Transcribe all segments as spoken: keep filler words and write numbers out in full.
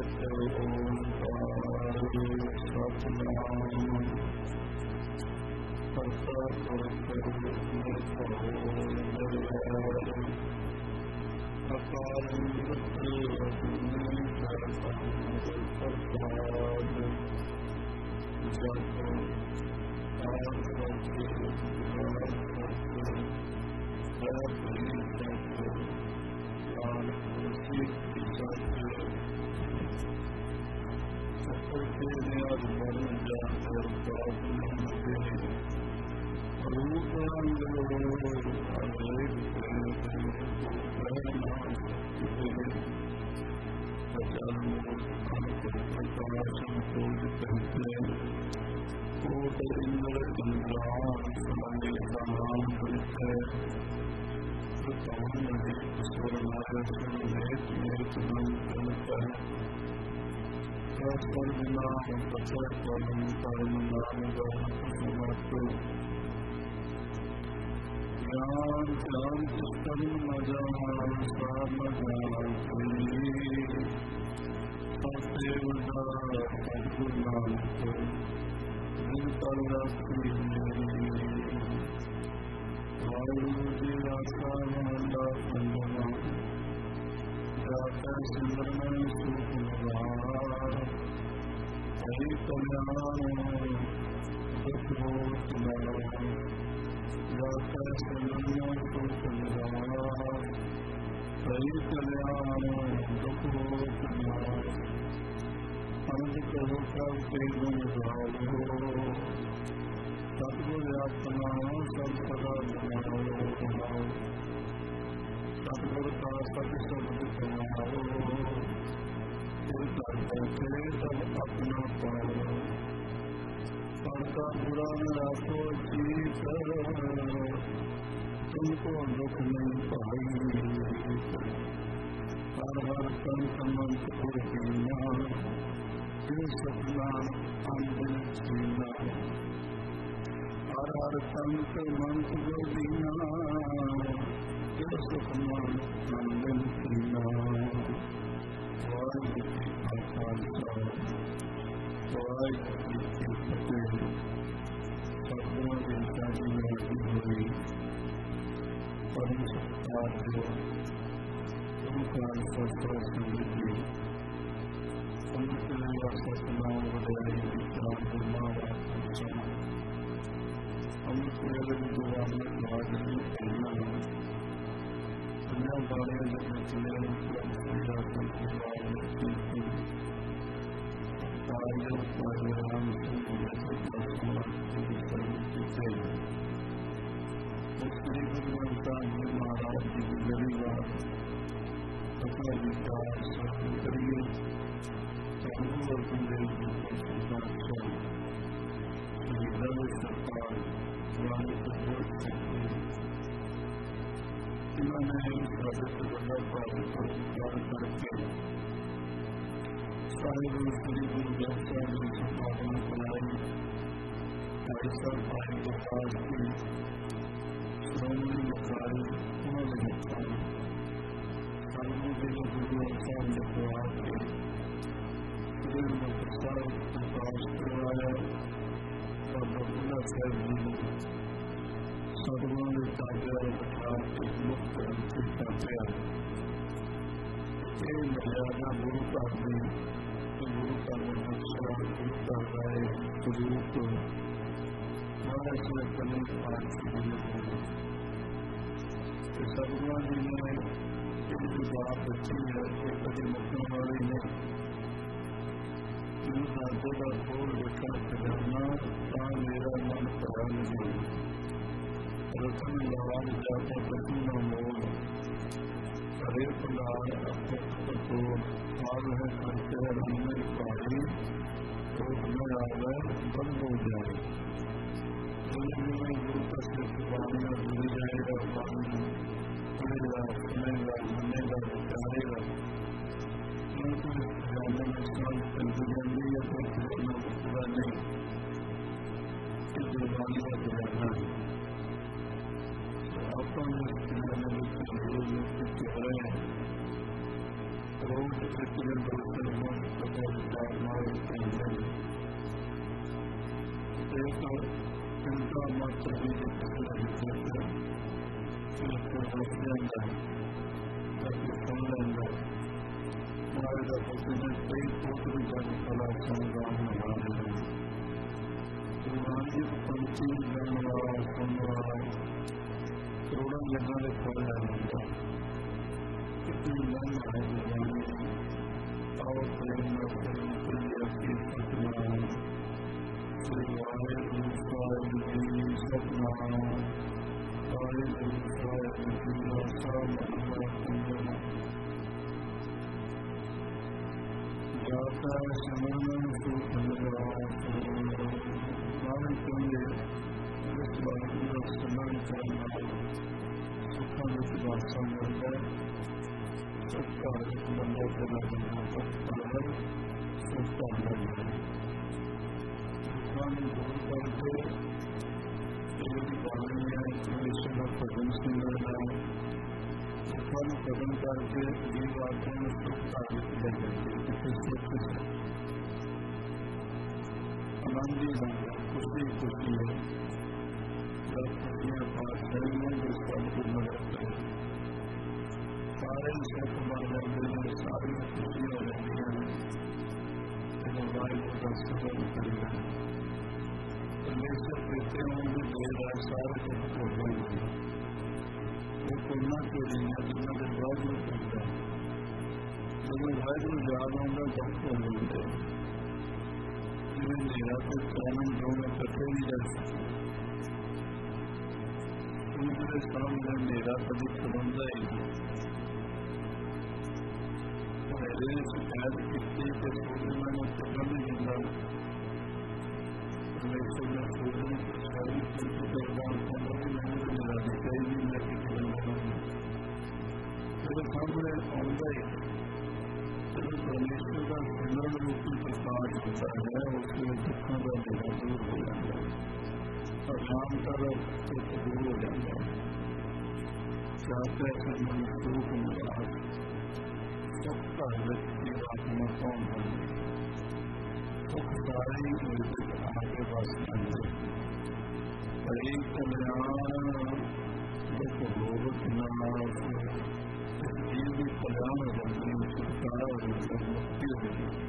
Thank you. ਦੱਸ ਜਾਂਦਾ ਅਤੇ ਸੁਣ ਲੈਂਦਾ। ਮਾਰੇ ਦਾ ਪਤੀ ਕਈ ਪੋਤਰੀ ਜਨ ਕਲਾ ਸੰਗਾਮ ਲਗਾ ਰਹੇ ਗੁਰਬਾਣੀ ਪੰਛੀ ਲੈਣ ਵਾਲਾ ਸੁਣਨ ਵਾਲਾ ਕਰੋੜਾਂ ਜਗ੍ਹਾ ਦੇ ਫਲ ਲੈ ਲੈਂਦਾ। ਕਿਤਨੀ ਲੰਘ ਹੈ ਗੁਰਬਾਣੀ ਆਓ ਪ੍ਰੇਮ ਨਾਲ ਕਰੀਏ ਅਸੀਂ ਸਤਿਨਾਮ ਸ੍ਰੀ ਵਾਹਿਗੁਰੂ ਸਾਹਿਬ ਜੀ ਸਤਿਨਾਮ ਵਾਹਿਗੁਰੂ ਸਾਹਿਬ ਜੀ ਦਾ ਸਾਮਣਾ ਜਾਤਾ ਸਮਰਨ ਸੁਖ ਨਿਵਾਸ ਨਾਮ ਕਹਿੰਦੇ ਇਸ ਵਾਹਿਗੁਰੂ ਦਾ ਸਮਰਨ ਕਰਨ ਨਾਲ ਸੁੱਖਾਂ ਵਿੱਚ ਵਾਸਾ ਮਿਲਦਾ ਹੈ। ਸੁੱਖ ਘਰ ਵਿੱਚ ਬੰਦਾ ਚਲਾ ਜਾਂਦਾ ਸੁੱਖ ਘਰ ਸੁੱਖ ਘਰ ਮਿਲਦਾ ਹੈ। ਸੁੱਖਾਂ ਨੂੰ ਦੂਰ ਕਰਕੇ ਜਿਹੜੀ ਬਾਣੀ ਹੈ ਪਰਮੇਸ਼ਰ ਦਾ ਭਜਨ ਸੁਣਨਾ ਸੁੱਖਾਂ ਨੂੰ ਖਤਮ ਕਰਕੇ ਜੀਵ ਆਤਮਾ ਨੂੰ ਸੁੱਖ ਘਰ ਵਿੱਚ ਲੈ ਜਾਂਦੇ ਜਿੱਥੇ ਸੁੱਖ ਆਨੰਦ ਹੀ ਹੁੰਦਾ ਖੁਸ਼ੀ ਖੁਸ਼ੀ ਹੈ। ਦਸ ਖੁਸ਼ੀਆਂ ਪਾਸ ਕਰੀਆਂ ਜੋ ਸਭ ਕੁਝ ਮਦਦ ਕਰੇ ਸਾਰੇ ਸੁੱਖ ਬਣ ਜਾਂਦੇ ਨੇ ਸਾਰੀਆਂ ਖੁਸ਼ੀਆਂ ਹੋ ਜਾਂਦੀਆਂ ਨੇ ਜਦੋਂ ਵਾਹਿਗੁਰੂ ਦਾ ਸਿਮਰਨ ਕਰੀਦਾ। ਪਰਮੇਸ਼ਰ ਕੀਤੇ ਹੋਣ ਦੀ ਦੇਰ ਹੈ ਸਾਰੇ ਦੁੱਖ ਹੋ ਜਾਂਦੇ ਉਹ ਕੋਨਾ ਕਿਹੜੀਆਂ ਜਿਨ੍ਹਾਂ ਦੇ ਵਾਹਿਗੁਰੂ ਕਰਦਾ ਜਦੋਂ ਵਾਹਿਗੁਰੂ ਯਾਦ ਆਉਂਦਾ ਦੁੱਖ ਹੋ ਜਾਂਦੇ ਜਿਵੇਂ ਹਨੇਰਾ ਤੇ ਚਾਨਣ ਦੋਵੇਂ ਇਕੱਠੇ ਨਹੀਂ ਰਹਿ ਸਕਦੇ। ਸੂਰਜ ਦੇ ਸਾਹਮਣੇ ਹਨੇਰਾ ਕਦੇ ਖਲੋਂਦਾ ਹੀ ਨਹੀਂ। ਹਨੇਰੇ ਨੇ ਸ਼ਿਕਾਇਤ ਕੀਤੀ ਤੇ ਸੂਰਜ ਮੈਨੂੰ ਚੱਲਣ ਨਹੀਂ ਦਿੰਦਾ। ਪਰਮੇਸ਼ਰ ਨੇ ਸੂਰਜ ਨੂੰ ਪੁੱਛਿਆ ਵੀ ਤੂੰ ਕੀ ਕਰਦਾ ਕਹਿੰਦਾ ਕਿ ਮੈਨੂੰ ਹਨੇਰਾ ਦਿਖਦਾ ਹੀ ਨਹੀਂ, ਮੈਂ ਕੀ ਖਲੋਂਦਾ ਮੇਰੇ ਸਾਹਮਣੇ ਆਉਂਦਾ ਹੀ ਜਦੋਂ ਪਰਮੇਸ਼ਰ ਦਾ ਸਿਮਰਨ ਰੂਪੀ ਪ੍ਰਕਾਸ਼ ਹੁੰਦਾ ਹੈ ਉਸ ਵਿੱਚ ਦੁੱਖਾਂ ਦਾ ਹਨੇਰਾ ਦੂਰ ਹੋ ਜਾਂਦਾ ਹੈ, ਅਸ਼ਾਂਤਾ ਦਾ ਦੁੱਖ ਦੂਰ ਹੋ ਜਾਂਦਾ ਹੈ। ਚਾਹਤੇ ਸਿਮਰਨ ਸੁਖ ਨਿਵਾਸ ਸੁੱਖ ਘਰ ਵਿੱਚ ਜੀਵ ਆਤਮਾ ਕੌਣ ਬਣਦੀ ਸੁੱਖ ਸਾਰੇ ਹੀ ਵਿੱਚ ਆ ਕੇ ਵਸ ਜਾਂਦੇ। ਹਰੀ ਕਲਿਆਣ ਦੁੱਖ ਰੋਗ ਨਾਸ ਜੀਵ ਦੀ ਕਲਿਆਣ ਹੋ ਜਾਂਦੀ ਹੈ, ਛੁਟਕਾਰਾ ਹੋ ਜਾਂਦਾ ਹੈ, ਮੁਕਤੀ ਹੋ ਜਾਂਦੀ ਹੈ।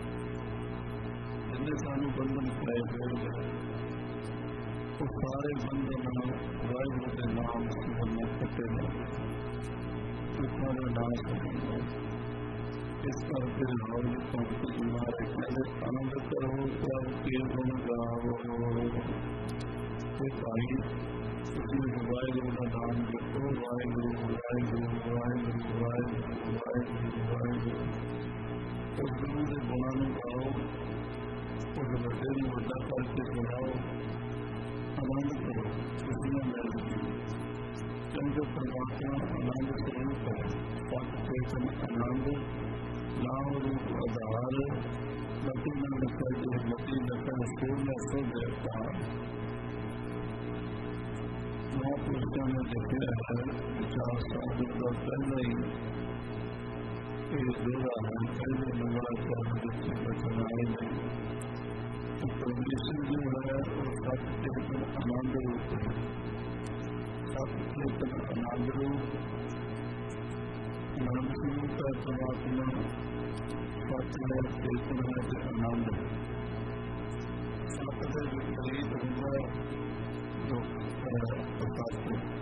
ਜਿੰਨੇ ਸਾਨੂੰ ਬੰਧਨ ਪਾਏ ਹੋਏ ਉਹ ਸਾਰੇ ਬੰਧਨ ਵਾਹਿਗੁਰੂ ਦੇ ਨਾਮ ਸਿਮਰਨ ਨਾਲ ਕੱਟੇ ਜਾਂਦੇ ਦੁੱਖਾਂ ਦਾ ਨਾਸ਼ ਹੋ ਜਾਂਦਾ। ਇਸ ਕਰਕੇ ਲਾਉਣ ਦੀ ਪੰਕਤੀ ਮਾਰੇ ਕਹਿੰਦੇ ਆਨੰਦ ਕਰੋ ਪ੍ਰਭ ਕੇ ਗੁਣ ਗਾਵੋ। ਇਹ ਭਾਈ ਤੁਸੀਂ ਵਾਹਿਗੁਰੂ ਦਾ ਨਾਮ ਜਪੋ, ਵਾਹਿਗੁਰੂ ਵਾਹਿਗੁਰੂ ਵਾਹਿਗੁਰੂ ਵਾਹਿਗੁਰੂ ਵਾਹਿਗੁਰੂ ਵਾਹਿਗੁਰੂ। ਉਸ ਗੁਰੂ ਦੇ ਗੁਣਾਂ ਨੂੰ ਗਾਓ, ਉਸ ਵੱਡੇ ਨੂੰ ਵੱਡਾ ਕਰਕੇ ਸੁਣਾਓ, ਆਨੰਦ ਕਰੋ। ਖੁਸ਼ੀਆਂ ਮਿਲਦੀਆਂ ਕਿਉਂਕਿ ਪਰਮਾਤਮਾ ਆਨੰਦ ਸਰੂਪ ਹੈ। ਸਤ ਚੇਤਨ ਆਨੰਦ ਨਾਮ ਰੂਪ ਆਧਾਰ ਮਤੀ ਨਾ ਨਕਲ ਜੋ ਮਤੀ ਨਕਲ ਸੂਰਨਾ ਸੋ ਦੇਵਤਾ ਮਹਾਂਪੁਰਸ਼ਾਂ ਨੇ ਦੱਸਿਆ ਹੈ। ਵਿਚਾਰ ਸਾਧਕ ਦਾ ਪਹਿਲਾਂ ਹੀ ਇਹ ਦੋਰਾ ਹੈ ਪਹਿਲੇ ਮੰਗਲਾਚਰਨ ਵਿੱਚ ਬਚਨ ਆਏ ਨੇ। ਪਰਮੇਸ਼ਰ ਜੋ ਹੈ ਉਹ ਸਤ ਚੇਤਨ ਆਨੰਦ ਰੂਪ ਹੈ। ਸਤ ਚੇਤਨ ਆਨੰਦ ਰੂਪ ਨਾਮ ਸਰੂਪ ਹੈ ਪਰਮਾਤਮਾ। ਸਤ ਹੈ ਚੇਤਨ ਹੈ ਤੇ ਆਨੰਦ ਹੈ। ਸਤ ਦੇ ਵਿਪਰੀਤ ਹੁੰਦਾ ਦੁੱਖ ਪ੍ਰਕਾਸ਼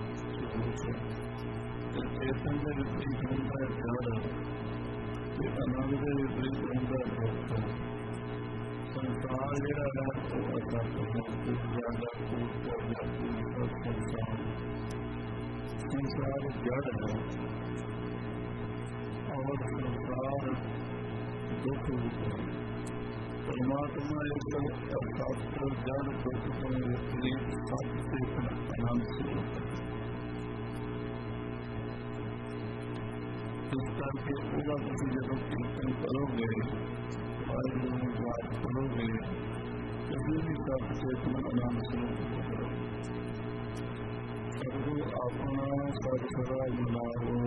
ਚੇਤਨ ਦੇ ਵਿਪਰੀਤ ਹੁੰਦਾ ਹੈ ਜੜ ਤੇ ਆਨੰਦ ਦੇ ਵਿਪਰੀਤ ਹੁੰਦਾ ਹੈ ਦੁੱਖ। ਸੰਸਾਰ ਜਿਹੜਾ ਹੈ ਉਹ ਅਸਤ ਹੈ, ਜਾਂਦਾ ਕੂਟ ਕਰਦਾ ਕੂਟ ਸੰਸਾਰ ਸੰਸਾਰ ਜੜ ਹੈ ਔਰ ਸੰਸਾਰ ਦੁੱਖ ਰੂਪ ਹੈ। ਪਰਮਾਤਮਾ ਇੱਕ ਅਸਤ ਜੜ ਦੁੱਖ ਤੋਂ ਵਿਪਰੀਤ ਸਤ ਚੇਤਨ ਆਨੰਦ ਸਰੂਪ ਹੈ। ਇਸ ਕਰਕੇ ਉਹਦਾ ਤੁਸੀਂ ਜਦੋਂ ਕੀਰਤਨ ਕਰੋਗੇ, ਵਾਹਿਗੁਰੂ ਨੂੰ ਯਾਦ ਕਰੋਗੇ, ਕਦੇ ਵੀ ਸਤ ਚੇਤਨ ਆਨੰਦ ਸਰੂਪ ਕਰੋ। ਸਤਿਗੁਰੂ ਆਪਣਾ ਸਤ ਸਦਾ ਮਨਾਓ।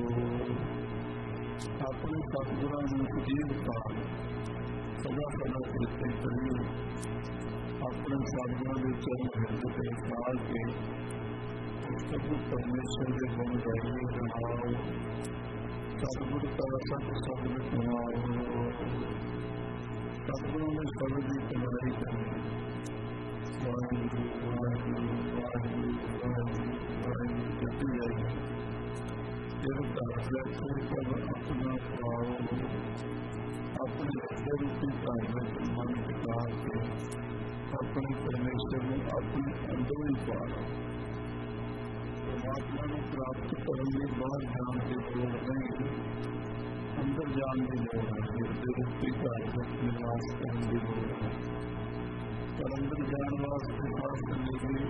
ਆਪਣੇ ਸਤਿਗੁਰਾਂ ਨੂੰ ਸਜੀਵ ਕਾਲ ਸਦਾ ਸਦਾ ਕੀਰਤਨ ਕਰੀਏ। ਆਪਣੇ ਸਤਿਗੁਰਾਂ ਦੇ ਚਰਨ ਹਿਰਦੇ ਤੇ ਸਾਲ ਕੇ प्रभु परमेश्वर के गुण गाइए रहाओ, सतगुरु का सत शब्द सुनाओ, सतगुरु ने शब्द की कमाई करनी। वाहिगुरु वाहिगुरु वाहिगुरु वाहिगुरु वाहिगुरु जपी जाइए। फिर घर बैठे कब अपना पाओ, अपने हृदय रूपी घर में मन टिका के अपने परमेश्वर में अपने अंदर ही पाओ। परमात्मा को प्राप्त करने के बाद जान की लोड़ नहीं, अंदर जान की लोड़ है। हृदय रूपी घर में निवास करने की लोड़ है। पर अंदर जान वास्ते खास करने की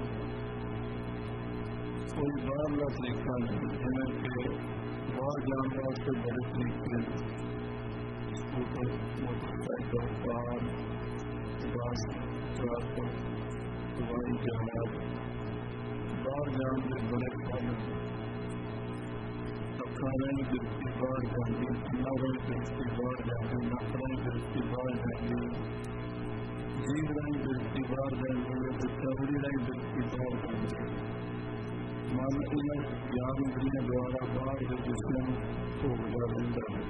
कोई बाहरला तरीका नहीं, जिन्हें कि बाहर जान वास्ते बड़े तरीके scooter, motorcycle, car, bus, truck, हवाई जहाज, बाहर जान के बड़े साधन। अखा रही दृष्टि बाहर जाती, अन्ना रही दृष्टि बाहर जाती, नक रही दृष्टि बाहर जाती, जीव रही दृष्टि बाहर जाती है, तो चमड़ी रही दृष्टि बाहर जाती। मन इन ज्ञान इंद्रियों द्वारा बाहर के विषय भोगता रहता है।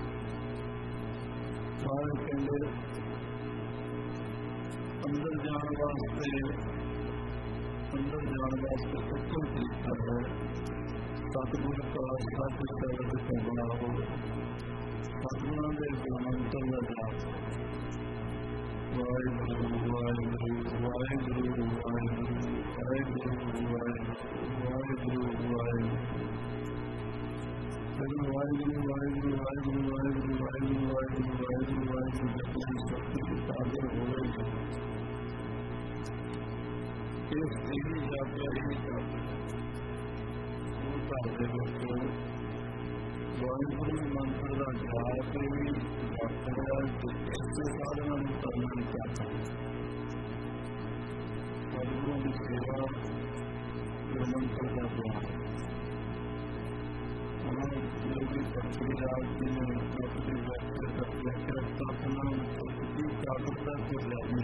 बाहर कहते अंदर जाने वास्ते अंदर जाने वास्ते उत्तम तरीका है सतगुरु का सत शब्द सुनना हो, सतगुरु के गुणमंत्र का जाप। वाहिगुरु वाहिगुरु वाहिगुरु वाहिगुरु वाहिगुरु वाहिगुरु वाहिगुरु वाहिगुरु। जब वाहिगुरु वाहिगुरु वाहिगुरु वाहिगुरु वाहिगुरु वाहिगुरु वाहिगुरु वाहिगुरु जब शक्ति की सागर हो गई, इस यही जाकर ही जाकर वाहिगुरु मंत्र का जाप भी इसके साधना करना चाहता है। सदगुरु की सेवा मंत्र का ज्ञान योगी प्रक्रिया की अपनी व्यक्तिगत अपना उसकी कागरता को जानी,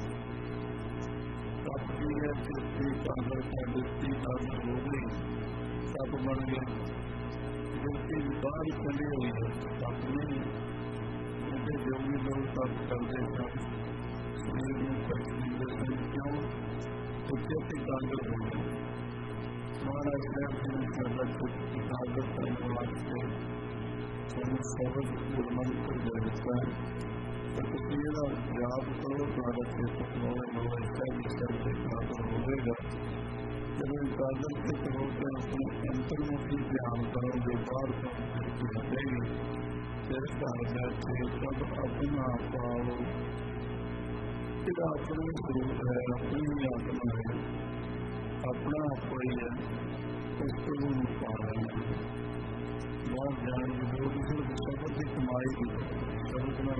सबकी व्यक्ति कागरता व्यक्ति कागर हो गई, सब बन गए। व्यक्ति बाहर चली हुई है, अपने योगी लोग सब करते हैं, शरीर में दर्शन क्यों उच्चती कागज हो गए। महाराज साहब की कागज करने वास्ते शब्द गुणमंत्र देता है, तो किसी का जाप करो भारत के सपनों ऐसा विषय से कागज होगा। जब इन कागज के करो तो अपने अंतर्मुखी ध्यान करोगे, बाहर की हटेगी। फिर घर बैठे सब अपना पाओ, फिर अपना स्वरूप है, अपनी ही आत्मा है, अपना आपको ही है, उसको भी नहीं पा रहे हैं। बहुत ध्यान जो सिर्फ शब्द की कमाई की शब्द न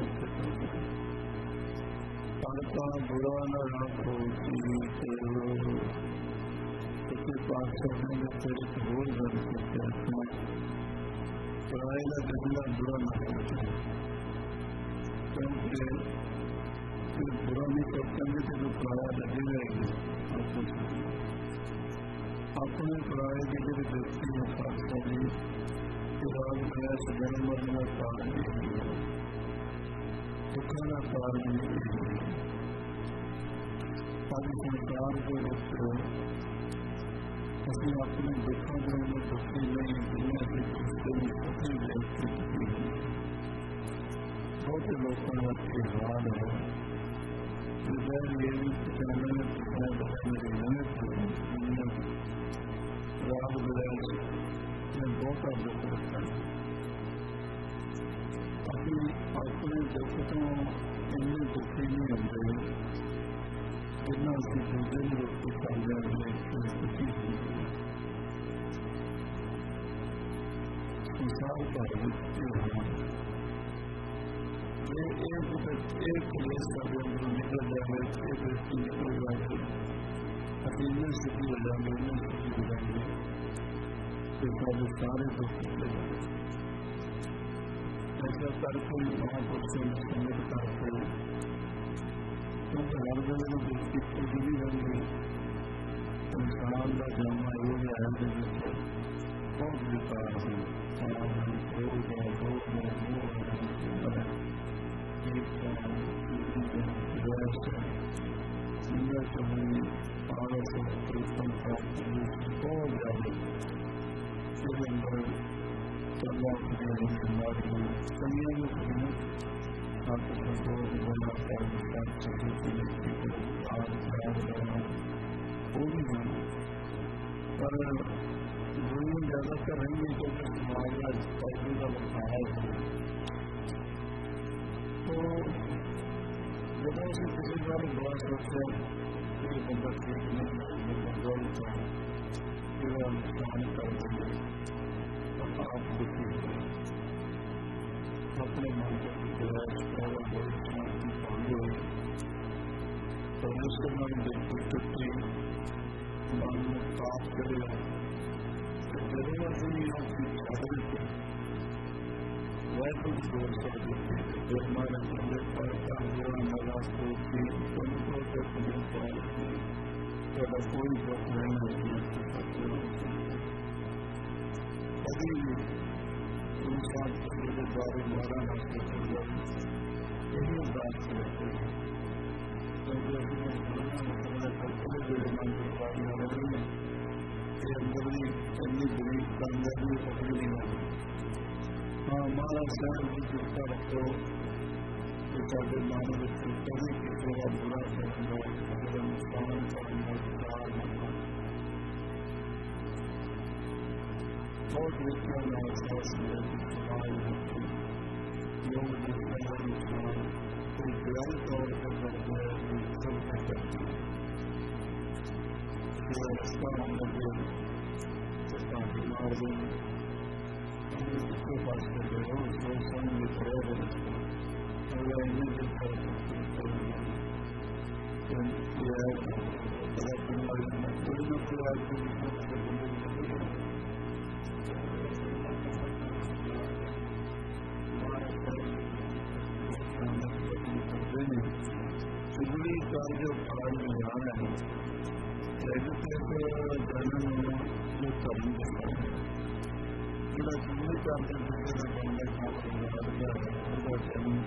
पढ़ता बुरा न रखो किसी पास करने में तेरे को रोज बन सकते हैं। पढ़ाई का जगला बुरा न करते, क्योंकि बुरा नहीं करते तो पढ़ाई लगी रहेगी। अपने पढ़ाई की जो दृष्टि में खास करी राग प्रयास जन्म मरण का कारण नहीं है, दुखा का कारण नहीं है। सारी संसार के वक्त ਅਸੀਂ ਆਪਣੇ ਦੁੱਖਾਂ ਦੇ ਨੂੰ ਦੁਖੀ ਨਹੀਂ, ਦੁਨੀਆ ਦੇ ਦੁੱਖਾਂ ਨੂੰ ਸੁਖੀ ਵਿਅਕਤੀ ਕੀਤੀ ਹੈ। ਬਹੁਤ ਲੋਕਾਂ ਦਾ ਇਹ ਹਾਲ ਹੈ ਕਿ ਜਦ ਇਹ ਵੀ ਪਛਾਣਨ में मेरी मेहनत दुनिया राग विलास में बहुत दुख लगता है। अभी अपने दुख तो इन्ने दुखी नहीं होते जितना असं दूसरे लोग को समझा दुखी संसार का एक कलेश का जो निकल जाए, एक व्यक्ति निकल जाए, अकेले सुखी हो जाएंगे, इन्हें सुखी हो जाएंगे, तो सारे सारे दुख निकले जाएंगे। ऐसा करके महापुरुषों ने सम्मित करके क्योंकि हर जगह व्यक्ति खुद भी बन गई, इंसान का जन्म हो गया है, ਦੇ ਵਿੱਚ ਬਹੁਤ ਵਿਕਾਰ ਹਨ ਆਮ ਲੋਕ ਦਾ ਲੋਕ ਦਾ ਮੋਹ ਹੈ ਇੱਕ ਰੈਸਟ ਇੰਨਾ ਚੰਗੀ ਆਲਸ ਪ੍ਰਤਨ ਪ੍ਰਾਪਤੀ ਬਹੁਤ ਜ਼ਿਆਦਾ ਇਹਦੇ ਅੰਦਰ ਚੱਲਾ ਫਿਰਿਆ ਬਿਮਾਰੀ ਕਈਆਂ ਨੂੰ ਸੱਤ ਸੰਤੋਖ ਬਣਾ ਕਰ ਸੱਤ ਸੰਤੋਖ ਦੀ ਆਪ ਖਰਾਬ ਕਰਨਾ ਉਹ ਵੀ ਹਨ ਪਰ ਦੁਨੀਆ ਜ਼ਿਆਦਾਤਰ ਰਹਿੰਦੀ ਕਿਉਂਕਿ ਸਮਾਜ ਦਾ ਪੈਸੇ ਦਾ ਬਖਾਇਆ ਹੈ ਤੋ ਜਦੋਂ ਅਸੀਂ ਕਿਸੇ ਬਾਰੇ ਬੜਾ ਸੋਚਿਆ ਕਿ ਬੰਦਾ ਠੀਕ ਨਹੀਂ ਬੰਦਾ ਗਲਤ ਹੈ ਇਹਦਾ ਨੁਕਸਾਨ ਕਰ ਦਿੰਦੇ ਤਾਂ ਆਪ ਦੁਖੀ अपने मन को प्रयास और बहुत शांति पाने परमेश्वर मन देखते टूटे मन में पाप करे जरूरत नहीं आपकी छात्र के वह कुछ जोर कर देते जब हमारे बंदे पड़ता हुआ नला सोचती उनको तो तुम्हें पालती तो कोई दुख नहीं होती कभी इंसान के द्वारा मारा हासिल कर जाए यही बात करते हैं क्योंकि अपने अपना करते हुए मन की बात न रही कि अंदर भी इतनी गरीब का अंदर भी पकड़ नहीं होगी हाँ हमारा शहर भी चिंता रखो कि साढ़े मानव कभी किसी का बुरा करना अगर नुकसान करना नुकसान बहुत व्यक्तियों में एहसास है समाज में लोग दूसरे का नुकसान कोई ग्राम तौर पर करते हैं सब करते हैं जो रास्ता अंदर जो उसका बीमार भी उसके पास करते हो उसको समझ खड़े हो अगर इन्हें जो करते हैं ये है बीमारी में कोई ना कोई आदमी चुगली का जो फल मिलाना है जैसे जन्म जो कर्म देता है जो चुगली का बनने का है जन्म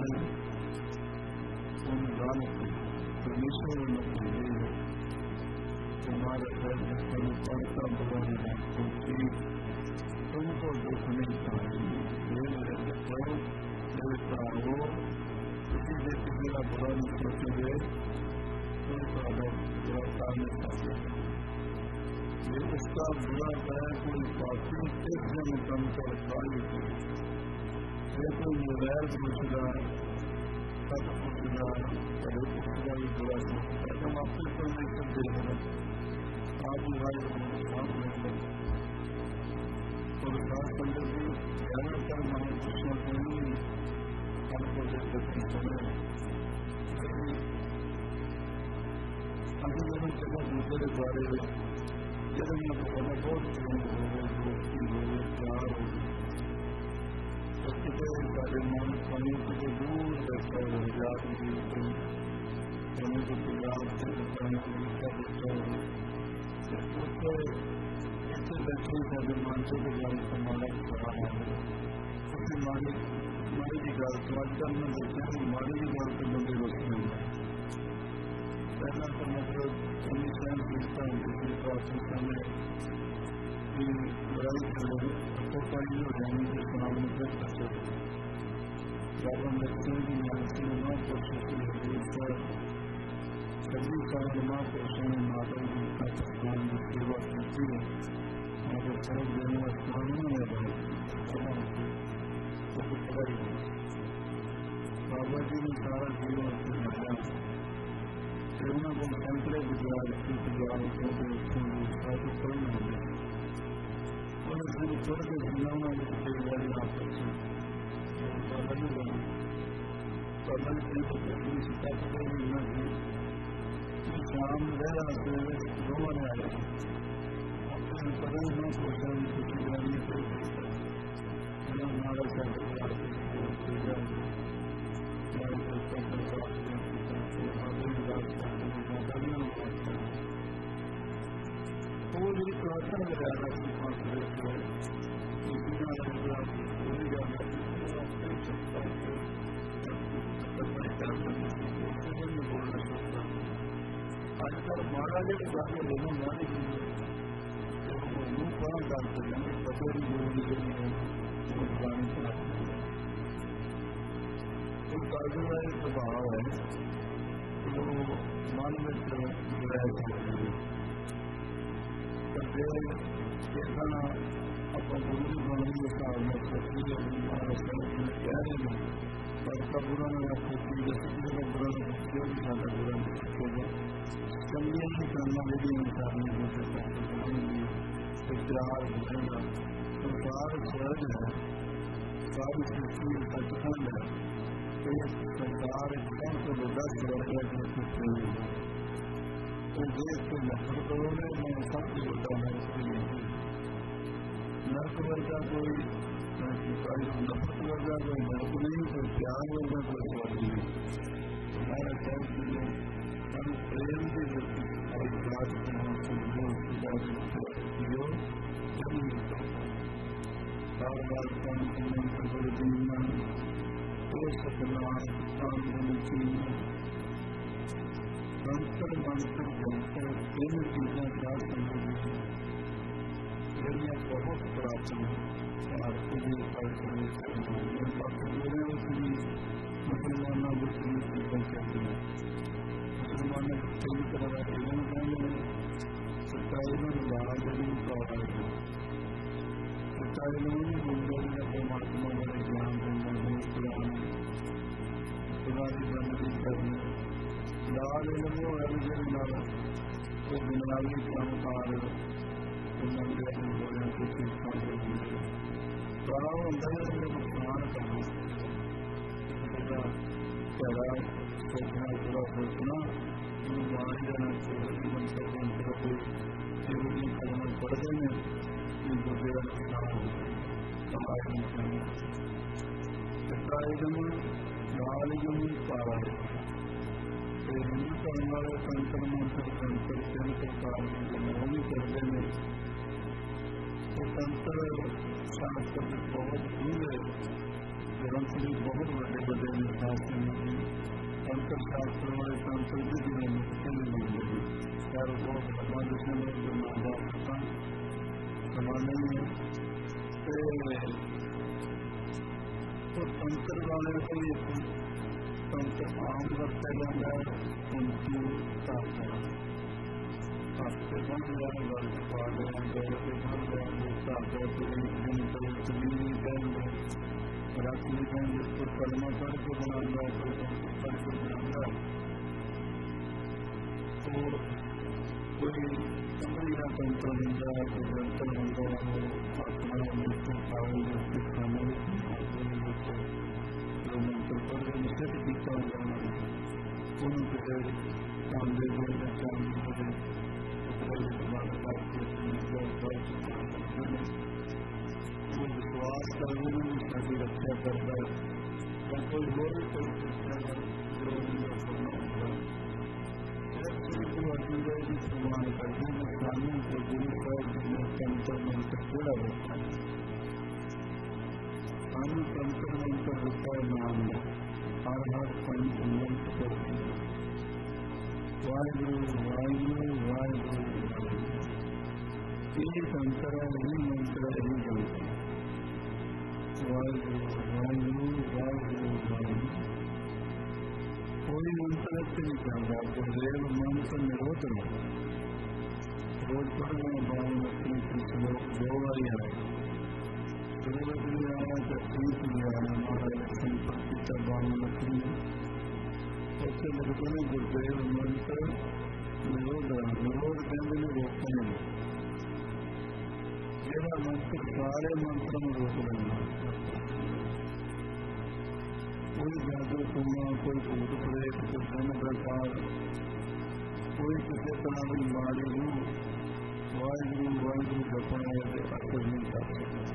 अनुदान परमेश्वर ने तुम्हारे पड़ता बुरा नहीं तुमको दुख नहीं चाहिए हो किसी व्यक्ति मेरा बुरा नहीं सोचेंगे तो बुरा काम नहीं सकते ये उसका बुरा है कोई पापी एक जन कम कर पाई ये कोई निर्वैर पूछना सब पूछना पहले पूछना भी बुरा सोचता है हम आपसे कोई नहीं सकते हैं आप भाई नुकसान नहीं करते और खास करके भी ज्यादातर महापुरुषों को ही हमको देखते समय अभी मैंने जगह दूसरे बारे में जब मैं बोला बहुत प्रेम हो गए दोस्ती हो गए प्यार हो गए उसके बाद सारे मन पानी से दूर रहता है याद भी पानी को प्यार से बताने को लिखा देता है उसको इससे बैठे सारे मानसों के बारे में हमारा कहा है उसके मालिक मारी की गल तो अजकल मैं देखा कि मारी की गल तो बंदे बसते हैं पहला तो मतलब उन्नीस टाइम पूछता हूँ कि अपने समय की लड़ाई कर रहे तो कई हो जाएंगे कि सामने फिर बचे जब हम देखते हैं कि मानसी माँ पुरुषों सभी साल माँ पुरुषों ने माता जी का स्थान की सेवा की है मगर सब देने स्थान नहीं है बाबा जी ने सारा जीवन अपने बनाया प्रेरणा को संतरे विद्यार्थी विद्यार्थियों को साधु करना है और फिर स्वर्ग जिलाना वाली आपस पदन की सीता पकड़ी न थी शाम रह सवेरे दो ने आया अपने पदन न पोषण किसी ग्रामी को हमारा कोई ਆਸਣ ਕਰਿਆ ਸੀ ਪੰਜ ਦੇ ਉੱਤੇ ਇਹਨਾਂ ਦਾ ਕੋਈ ਗੱਲ ਅੱਜ ਕੱਲ੍ਹ ਮਹਾਰਾਜ ਦੀ ਗੱਲ ਲੈਣਾ ਨਹੀਂ ਉਹਨੂੰ ਕੌਣ ਕਰਦੇ ਨੇ ਬਤੌਰੀ ਗੁਰੂ ਦੀ ਜਿਹੜੀ ਹੈ ਉਹ ਬਾਣੀ ਪੜ੍ਹਾਉਂਦੇ ਉਹ ਕਾਜੂ ਦਾ ਇੱਕ ਸੁਭਾਅ ਹੈ ਉਹ ਮਨ ਵਿੱਚ ਰਹਿ ਸਕਦੇ ਕਰਦੇ ਇਹਨਾਂ ਆਪਾਂ ਗੁਰੂ ਦੀ ਬਾਣੀ ਦੇ ਹਿਸਾਬ ਨਾਲ ਸੱਚੀ ਦੇ ਮਹਾਰਾਜ ਸਾਹਿਬ ਕਹਿ ਰਹੇ ਨੇ ਪਰ ਕਬੂਰਾਂ ਨੇ ਆਪਣੀ ਜਿਸੀ ਦੇ ਬੁਰਾ ਜੋ ਵੀ ਸਾਡਾ ਬੁਰਾ ਨਹੀਂ ਚੰਗੀਆਂ ਹੀ ਕਰਨਾ ਜਿਹੜੀ ਇਨਸਾਨ ਨੂੰ ਹੋ ਸਕਦਾ ਹੈ ਇਕਰਾਰ ਹੋਣਾ ਸੰਸਾਰ ਸਹਿਜ ਹੈ ਸਾਰੀ ਸ੍ਰਿਸ਼ਟੀ ਸੱਚਖੰਡ ਹੈ ਇਹ ਸੰਸਾਰ ਇੱਕ ਸਭ ਤੋਂ ਵੱਡਾ ਸਵਰਗ ਹੈ ਜੋ ਸ੍ਰਿਸ਼ਟੀ ਹੈ ਉਹ ਦੇਸ਼ ਤੋਂ ਨਫ਼ਰਤ ਕਰੋਗੇ ਮੈਂ ਸਭ ਤੋਂ ਵੱਡਾ ਨਰਕ ਨਰਕ ਵਰਗਾ ਕੋਈ ਨਫ਼ਰਤ ਵਰਗਾ ਕੋਈ ਨਰਕ ਨਹੀਂ ਕੋਈ ਪਿਆਰ ਵਰਗਾ ਕੋਈ ਸਵਰਗ ਨਹੀਂ ਹਮਾਰਾ ਸਾਹਿਬ ਜੀ ਨੇ ਸਾਨੂੰ ਪ੍ਰੇਮ ਦੀ ਇੱਕ ਕਲਾਸ ਬਣਾਉਣ ਸੰਭਵ ਬਾਰ ਬਾਰ ਕੰਮ ਕਰਨ ਤੋਂ ਬੜੇ ਜੀਵਨ ਉਹ ਸਪਨਾ ਆਨੰਦ ਚੀਜ਼ ਸੰਤਰ ਮੰਤਰ ਜੰਤਰ ਤਿੰਨ ਚੀਜ਼ਾਂ ਦਾ ਸੰਬੰਧ ਜਿਹੜੀਆਂ ਬਹੁਤ ਪ੍ਰਾਚੀਨ ਭਾਰਤ ਦੇ ਕਲਚਰ ਵਿੱਚ ਪਾਕਿਸਤਾਨ ਵਿੱਚ ਵੀ ਮੁਸਲਮਾਨਾਂ ਦੇ ਤਿੰਨ ਚੀਜ਼ਾਂ ਚੱਲਦੀਆਂ ਮੁਸਲਮਾਨਾਂ ਦੇ ਤਿੰਨ ਤਰ੍ਹਾਂ ਦਾ ਜੀਵਨ ਕਹਿੰਦੇ ਨੇ ਸੱਚਾਈ ਨੂੰ ਲਾਲ ਜਿਹੜੀ ਪਾਉਣਾ ਹੈ ਸੱਚਾਈ ਨੂੰ ਵੀ ਗੁਰੂ ਜੀ ਨੇ ਪਰਮਾਤਮਾ ਬਾਰੇ ਗਿਆਨ ਦਿੰਦਾ ਹੈ ਕੁਰਾਨ ਖੁਦਾ ਦੀ ਬੰਦਗੀ ਕਰਨੀ ਲਾਲ ਇਲਮ ਹੈ ਜਿਹਦੇ ਨਾਲ ਉਹ ਦੁਨਿਆਵੀ ਕੰਮਕਾਰ ਉਹਨਾਂ ਦੇ ਬੋਲਿਆਂ ਤੋਂ ਸਿੱਖਾਂ ਦੇ ਪਰ ਉਹ ਅੰਦਰ ਦੇ ਨੁਕਸਾਨ ਕਰਨਾ ਇਹਦਾ ਚੜਾ ਸੋਚਣਾ ਪੂਰਾ ਸੋਚਣਾ ਉਹ ਬਾਣੀ ਦਾ ਜੀਵਨ ਸਰਵਨ ਪ੍ਰਤੀ ਜੀਵਨੀ ਕਰਨਾ ਪੜਦੇ ਨੇ ਇਹ ਗੁਰਦੇ ਦਾ ਨੁਕਸਾਨ ਸਮਾਜ ਨੂੰ ਸੱਚਾਈ ਨੂੰ ਨਾਲ ਹੀ ਪਾਰਾ ਤੇ ਹਿੰਦੂ ਧਰਮ ਵਾਲੇ ਸੰਤਰ ਮੰਤਰ ਸੰਤਰ ਤਿੰਨ ਪ੍ਰਕਾਰ ਦੇ ਨਾਮ ਵੀ ਕਰਦੇ ਨੇ ਉਹ ਸੰਤਰ ਸ਼ਾਸਤਰ ਦੇ ਬਹੁਤ ਡੂੰਘੇ ਗ੍ਰੰਥ ਵੀ ਬਹੁਤ ਵੱਡੇ ਵੱਡੇ ਨੇ ਸ਼ਾਸਤਰ ਨੇ ਸੰਤਰ ਸ਼ਾਸਤਰ ਵਾਲੇ ਸੰਤਰ ਵੀ ਜਿਵੇਂ ਮੁਸ਼ਕਿਲ ਨਹੀਂ ਹੁੰਦੇ ਪਰ ਬਹੁਤ ਸਮਾਂ ਜਿਸਨੇ ਲੋਕ ਜਮਾਨ ਦਾ ਪਤਾ ਸਮਾਂ ਨਹੀਂ ਹੈ ਤੇ ਉਹ ਸੰਤਰ ਵਾਲੇ ਕੋਈ ਸੰਤਰ ਆਮ ਵਰਤਿਆ ਜਾਂਦਾ ਹੈ ਸੰਤੂ ਸਾਧਨਾ ਹਫ਼ਤੇ ਬੰਦ ਵਾਲੇ ਗੱਲ ਪਾ ਲਿਆ ਗਏ ਤੇ ਬੰਦ ਵਾਲੇ ਸਾਧਨਾ ਪੂਰੀ ਦਿਨ ਤੋਂ ਚਲੀ ਜਾਂਦੇ ਰਾਤ ਨੂੰ ਕਹਿੰਦੇ ਉਸ ਕਲਮਾ ਪੜ੍ਹ ਕੇ ਬਣਾਉਂਦਾ ਹੈ ਪੜ੍ਹ ਕੇ ਬਣਾਉਂਦਾ ਹੈ ਉਹ ਕੋਈ ਸਮਝਿਆ ਸੰਤਰ ਹੁੰਦਾ ਹੈ ਕੋਈ ਸੰਤਰ ਹੁੰਦਾ ਹੈ ਉਹ ਆਪਣਾ ਮਿੱਤਰ ਪਾਉਣ ਦੇ ਸਿੱਖਾਂ ਨੂੰ ਮੰਤਰ ਪੜ੍ਹਦੇ ਨੇ ਸਿੱਖ ਕੀਤਾ ਹੁੰਦਾ ਉਹਨੂੰ ਕਿਸੇ ਕੰਮ ਦੇ ਵਿੱਚ ਕੰਮ ਦੇ ਉਹ ਵਿਸ਼ਵਾਸ ਕਰਦੇ ਨੇ ਸਾਡੀ ਰੱਖਿਆ ਕਰਦਾ ਹੈ ਜਾਂ ਕੋਈ ਹੋਰ ਕੋਈ ਸਿੱਖਿਆ ਜੋ ਉਹਨੂੰ ਕਰਨਾ ਹੁੰਦਾ ਗੁਰੂ ਦੇਵ ਜੀ ਸਮਾਨ ਕਰਦੇ ਨੇ ਸਾਨੂੰ ਤੇ ਗੁਰੂ ਸਾਹਿਬ ਜੀ ਨੇ ਸੰਤਰ ਮੰਤਰ ਕਿਹੜਾ ਦਿੱਤਾ ਸਾਨੂੰ ਸੰਤਰ ਮੰਤਰ ਦਿੱਤਾ ਨਾਮ ਦਾ ਹਰ ਹਰ ਪੰਜ ਮੰਤਰ ਕਰਦੇ ਵਾਹਿਗੁਰੂ ਵਾਹਿਗੁਰੂ ਵਾਹਿਗੁਰੂ ਇਹ ਸੰਤਰ ਹੈ ਇਹ ਮੰਤਰ ਹੈ ਇਹ ਜੰਤਰ ਵਾਹਿਗੁਰੂ ਵਾਹਿਗੁਰੂ ਵਾਹਿਗੁਰੂ ਵਾਹਿਗੁਰੂ ਕੋਈ ਮੰਤਰ ਤੇ ਨਹੀਂ ਕਰਦਾ ਗੁਰਦੇਵ ਮੰਤਰ ਨਿਰੋਧ ਹੈ ਰੋਜ਼ ਪੜ੍ਹਨਾ ਬਾਣੀ ਆਪਣੀ ਪਿਛਲੇ ਦੋ ਵਾਰੀ ਆਏ ਗੁਰੂ ਜੀ ਆਇਆ ਤਾਂ ਠੀਕ ਹੀ ਆਇਆ ਮਹਾਰਾਜ ਸੰਪਤ ਕੀਤਾ ਬਾਣੀ ਆਪਣੀ ਉੱਥੇ ਲਿਖਦੇ ਨੇ ਗੁਰਦੇਵ ਮੰਤਰ ਨਿਰੋਧ ਨਿਰੋਧ ਕਹਿੰਦੇ ਨੇ ਰੋਕਣੇ ਜਿਹੜਾ ਮੰਤਰ ਸਾਰੇ ਮੰਤਰਾਂ ਨੂੰ ਰੋਕ ਲੈਂਦਾ ਕੋਈ ਜਾਦੂ ਟੂਣਾ ਕੋਈ ਭੂਤ ਪ੍ਰੇਤ ਕੋਈ ਧਨ ਪ੍ਰਕਾਰ ਕੋਈ ਕਿਸੇ ਤਰ੍ਹਾਂ ਦੀ ਮਾੜੀ ਨੂੰ ਵਾਹਿਗੁਰੂ ਵਾਹਿਗੁਰੂ ਜਪਣਾ ਤੇ ਅਸਰ ਨਹੀਂ ਕਰ ਸਕਦਾ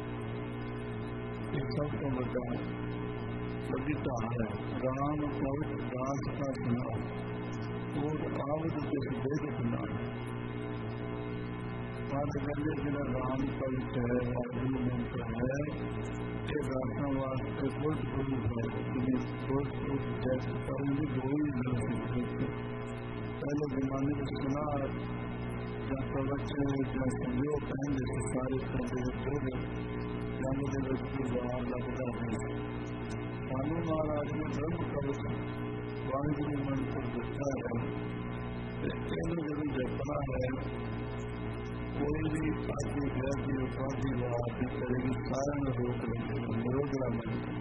ਇਹ ਸਭ ਤੋਂ ਵੱਡਾ ਵੱਡੀ ਢਾਲ ਹੈ ਰਾਮ ਪਵਿੱਤ ਦਾਸ ਦਾ ਸੁਣਾ ਉਹ ਆਵਦ ਤੇ ਦੇਖ ਸੁਣਾ बात कहते जिला राम पवित है वायु मंत्र है ये प्रार्थना वास्ते खुद गुरु है खुद खुद जैसे करेंगे दो ही लोग पहले जमाने में सुना या प्रवचन या संयोग कहेंगे सारे करते जंग के व्यक्ति बाहर लगता है कानू महाराज ने ब्रह्म कवच वाहिगुरु मंत्र दिखा है जब जपना है कोई भी आदि व्यक्ति उपाधि बात करेगी सारा में रोक लेंगे निरोधरा मंत्र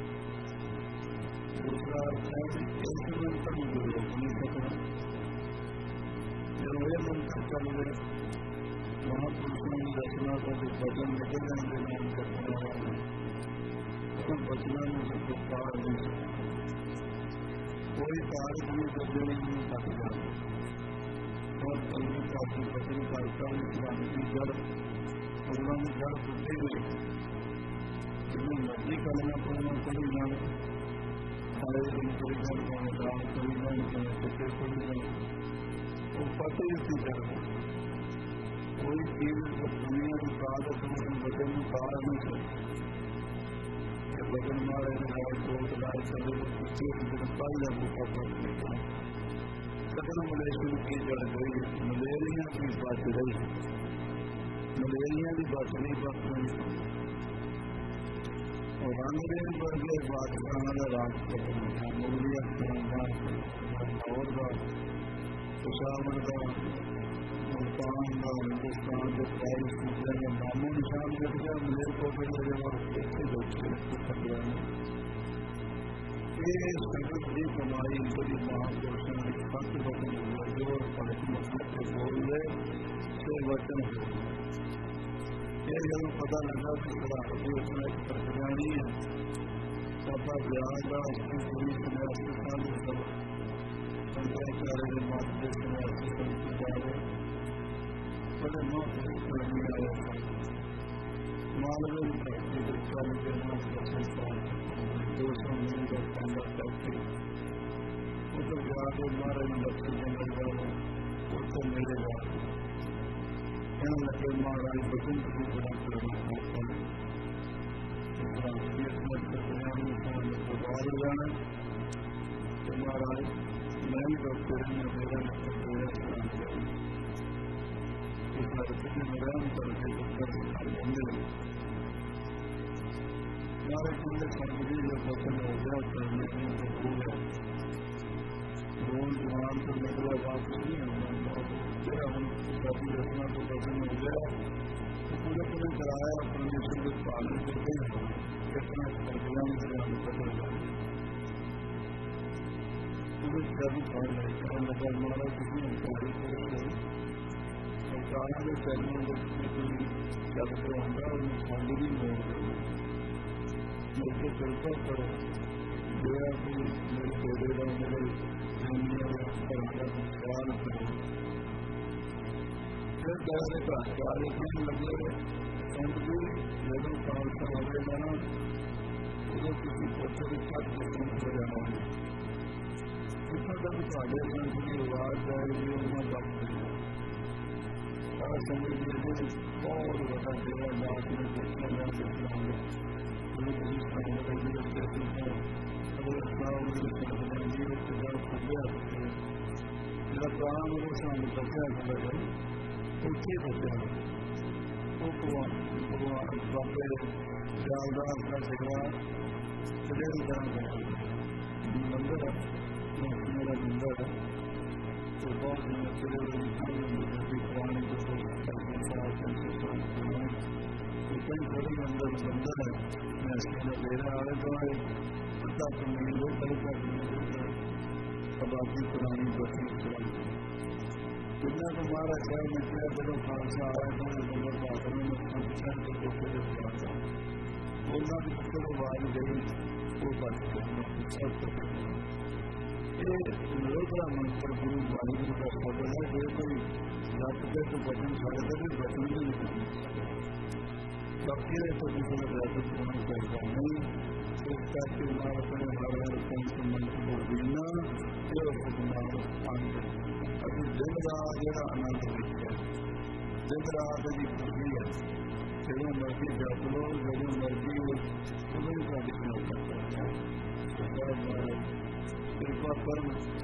दूसरा है एक मंत्र भी रोक नहीं सकना जब वे मंत्र चल गए महापुरुषों की रचना का जो वचन निकल जाएंगे नाम करने वाले तो बचना में सबको पार नहीं सकता कोई कार्य भी करने नहीं कर जाए और कभी काफी वचन करता हूँ इस्लाम की जड़ पूर्ण जड़ टूटे हुए जिन्हें मर्जी करना पड़ना कभी जाए सारे दिन कभी जाए गाँव कभी जाए टूटे कभी जाए वो पता ही थी जड़ कोई चीज दुनिया की साधक वचन में पार नहीं सकती वचन मारे कोट लाए चले पाल जाए पकड़ सकल मलेशिया की जड़ गई मलेरिया की बच रही मलेरिया की बच नहीं बच रही और रंगदेव वर्गे बादशाह का राज खत्म मूलिया लाहौर का पेशावर का मुल्तान का हिंदुस्तान के सारी सूचना का नामो निशान मिल गया मेरे को ये संगत की कमाई कभी महापुरुषों की सत्य वचन जो और मतलब के बोल रहे से वचन ये जब पता लगा कि सराहती उसमें एक प्रक्रिया नहीं है सपा ज्ञान का उसकी पूरी समय साल सब शंकराचार्य के मात्र समय अस्सी संस्कृत बड़े नौ नहीं आया मालवीय प्रति दृष्टा के नाम दो सौ मील का पंद्रह करके उधर जाके मारे लक्ष्य जंगल वाले उसको मिलेगा कहने लगे महाराज बसंत की बड़ा करना बाहर जाना तो महाराज मैं भी डॉक्टर में मेरा लक्ष्य इस लड़के के निराम करके मंदिर हमारे पूरे संगठी जब वचन हो गया करने में तो हो गया रोज जवान को निकला बात नहीं है हम सभी रचना को वचन हो गया तो पूरे पूरे कराया परमेश्वर के पालन करते हैं कितना प्रक्रिया से हम बदल जाए पूरे सभी फल है नगर हमारा किसी अधिकारी को सरकार के चलने कोई चलते होगा और खाली भी मोड़ देंगे मुझे चलता करो मेरा भी मेरे बेटे का मेरे सवाल करो फिर कहने का कार्य करने लगे संत भी जब पाँच सौ हो जाना तो किसी बच्चे के साथ पसंद हो जाना है इतना तक साढ़े संत की आवाज जाएगी उन्हें बात करेगा सारा संगीत जैसे बहुत बड़ा देगा बात में देखना जा सकता हूँ मेरा प्राण मेरे सामने बचा है उठे बचा भगवान बापे जालदास का जगह मंदिर है मेरा मंदिर है तो बहुत पुरानी कई बड़ी मंदिर मंदिर है मेरा आए तो पता तो नहीं हो तरीका अब आपकी पुरानी बची पुरानी जितना तुम्हारा शहर में किया जब खालसा आया तो नंबर पात्र में संस्था के कोटे से बोलना भी पुस्तक बाहर गई वो बात सब ये निरोधरा मंत्र गुरु वाहिगुरु का शब्द है जो कोई जाते तो वचन छाड़े थे वचन भी नहीं बाकी है तो किसी ने व्यापक होना चाहिए नहीं इस टाइप के हमारे अपने हर हर संत मंत्र को देना जो हमारा अभी दिन का जरा आनंद दिखता है ਦਿਨ ਰਾਤ ਦੀ ਖੁਸ਼ੀ ਹੈ। ਜਦੋਂ ਮਰਜ਼ੀ ਜਪ ਲਓ, ਜਦੋਂ ਮਰਜ਼ੀ ਉਦੋਂ ਹੀ ਤੁਹਾਡੀ ਕਿਰਪਾ ਕਰਨ।